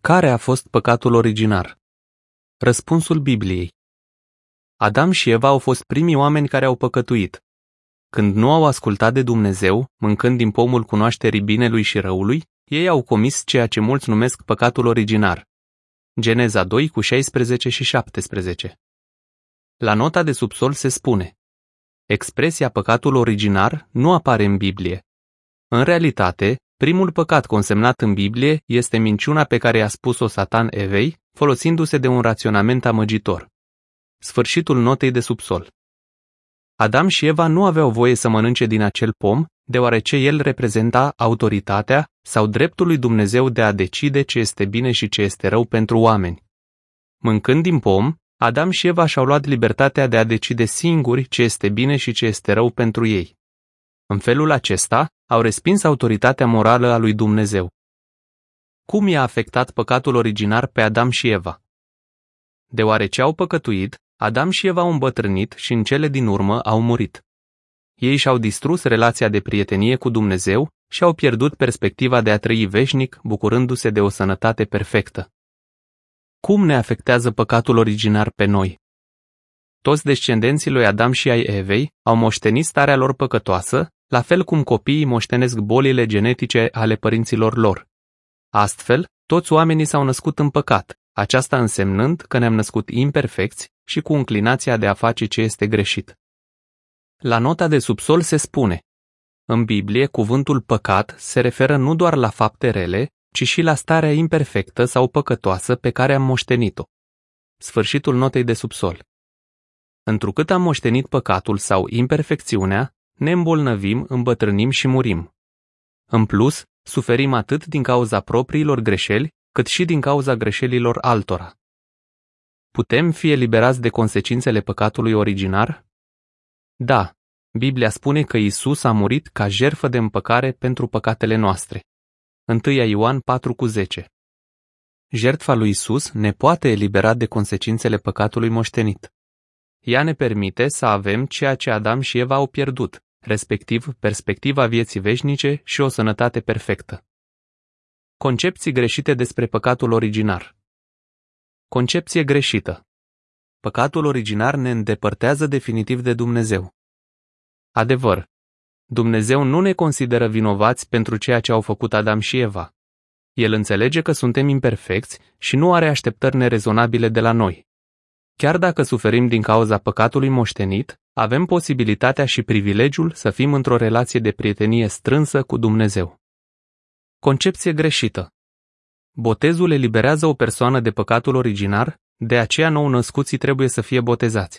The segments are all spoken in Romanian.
Care a fost păcatul originar? Răspunsul Bibliei. Adam și Eva au fost primii oameni care au păcătuit. Când nu au ascultat de Dumnezeu, mâncând din pomul cunoașterii binelui și răului, ei au comis ceea ce mulți numesc păcatul originar. Geneza 2 cu 16 și 17. La nota de subsol se spune: expresia păcatul originar nu apare în Biblie. În realitate, primul păcat consemnat în Biblie este minciuna pe care i-a spus-o Satan Evei, folosindu-se de un raționament amăgitor. Sfârșitul notei de subsol. Adam și Eva nu aveau voie să mănânce din acel pom, deoarece el reprezenta autoritatea sau dreptul lui Dumnezeu de a decide ce este bine și ce este rău pentru oameni. Mâncând din pom, Adam și Eva și-au luat libertatea de a decide singuri ce este bine și ce este rău pentru ei. În felul acesta, au respins autoritatea morală a lui Dumnezeu. Cum i-a afectat păcatul originar pe Adam și Eva? Deoarece au păcătuit, Adam și Eva au îmbătrânit și în cele din urmă au murit. Ei și-au distrus relația de prietenie cu Dumnezeu și au pierdut perspectiva de a trăi veșnic, bucurându-se de o sănătate perfectă. Cum ne afectează păcatul originar pe noi? Toți descendenții lui Adam și ai Evei au moștenit starea lor păcătoasă, la fel cum copiii moștenesc bolile genetice ale părinților lor. Astfel, toți oamenii s-au născut în păcat, aceasta însemnând că ne-am născut imperfecți și cu inclinația de a face ce este greșit. La nota de subsol se spune: în Biblie, cuvântul păcat se referă nu doar la fapte rele, ci și la starea imperfectă sau păcătoasă pe care am moștenit-o. Sfârșitul notei de subsol. Întrucât am moștenit păcatul sau imperfecțiunea, ne îmbolnăvim, îmbătrânim și murim. În plus, suferim atât din cauza propriilor greșeli, cât și din cauza greșelilor altora. Putem fi eliberați de consecințele păcatului originar? Da, Biblia spune că Iisus a murit ca jertfă de împăcare pentru păcatele noastre. 1 Ioan 4,10. Jertfa lui Iisus ne poate elibera de consecințele păcatului moștenit. Ea ne permite să avem ceea ce Adam și Eva au pierdut, respectiv perspectiva vieții veșnice și o sănătate perfectă. Concepții greșite despre păcatul originar. Concepție greșită. Păcatul originar ne îndepărtează definitiv de Dumnezeu. Adevăr. Dumnezeu nu ne consideră vinovați pentru ceea ce au făcut Adam și Eva. El înțelege că suntem imperfecți și nu are așteptări nerezonabile de la noi. Chiar dacă suferim din cauza păcatului moștenit, avem posibilitatea și privilegiul să fim într-o relație de prietenie strânsă cu Dumnezeu. Concepție greșită. Botezul eliberează o persoană de păcatul originar, de aceea nou-născuții trebuie să fie botezați.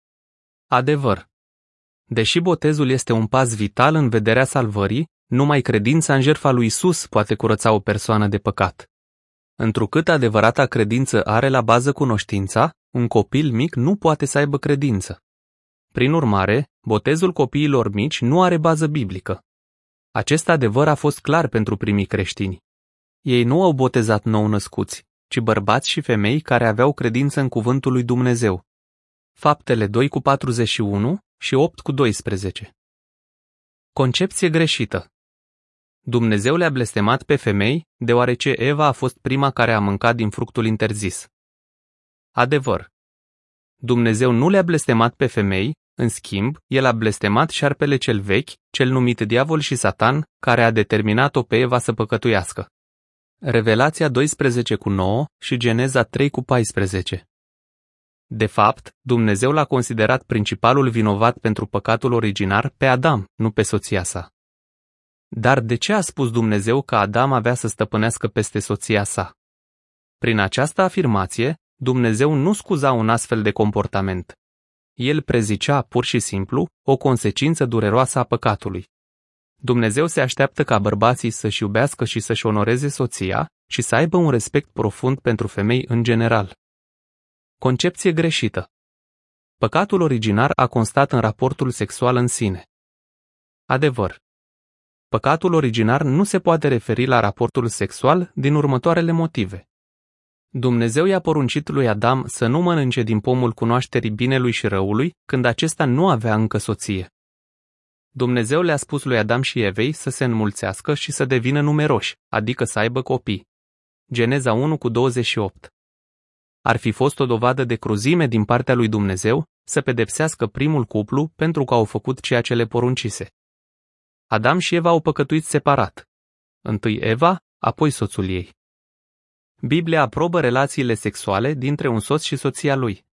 Adevăr. Deși botezul este un pas vital în vederea salvării, numai credința în jertfa lui Iisus poate curăța o persoană de păcat. Întrucât adevărata credință are la bază cunoștința, un copil mic nu poate să aibă credință. Prin urmare, botezul copiilor mici nu are bază biblică. Acest adevăr a fost clar pentru primii creștini. Ei nu au botezat nou-născuți, ci bărbați și femei care aveau credință în cuvântul lui Dumnezeu. Faptele 2:41 și 8:12. Concepție greșită. Dumnezeu le-a blestemat pe femei, deoarece Eva a fost prima care a mâncat din fructul interzis. Adevăr. Dumnezeu nu le-a blestemat pe femei, în schimb, el a blestemat șarpele cel vechi, cel numit diavol și Satan, care a determinat-o pe Eva să păcătuiască. Revelația 12:9 și Geneza 3:14. De fapt, Dumnezeu l-a considerat principalul vinovat pentru păcatul originar pe Adam, nu pe soția sa. Dar de ce a spus Dumnezeu că Adam avea să stăpânească peste soția sa? Prin această afirmație, Dumnezeu nu scuza un astfel de comportament. El prezicea, pur și simplu, o consecință dureroasă a păcatului. Dumnezeu se așteaptă ca bărbații să-și iubească și să-și onoreze soția și să aibă un respect profund pentru femei în general. Concepție greșită. Păcatul originar a constat în raportul sexual în sine. Adevăr. Păcatul originar nu se poate referi la raportul sexual din următoarele motive. Dumnezeu i-a poruncit lui Adam să nu mănânce din pomul cunoașterii binelui și răului, când acesta nu avea încă soție. Dumnezeu le-a spus lui Adam și Evei să se înmulțească și să devină numeroși, adică să aibă copii. Geneza 1:28. Ar fi fost o dovadă de cruzime din partea lui Dumnezeu să pedepsească primul cuplu pentru că au făcut ceea ce le poruncise. Adam și Eva au păcătuit separat. Întâi Eva, apoi soțul ei. Biblia aprobă relațiile sexuale dintre un soț și soția lui.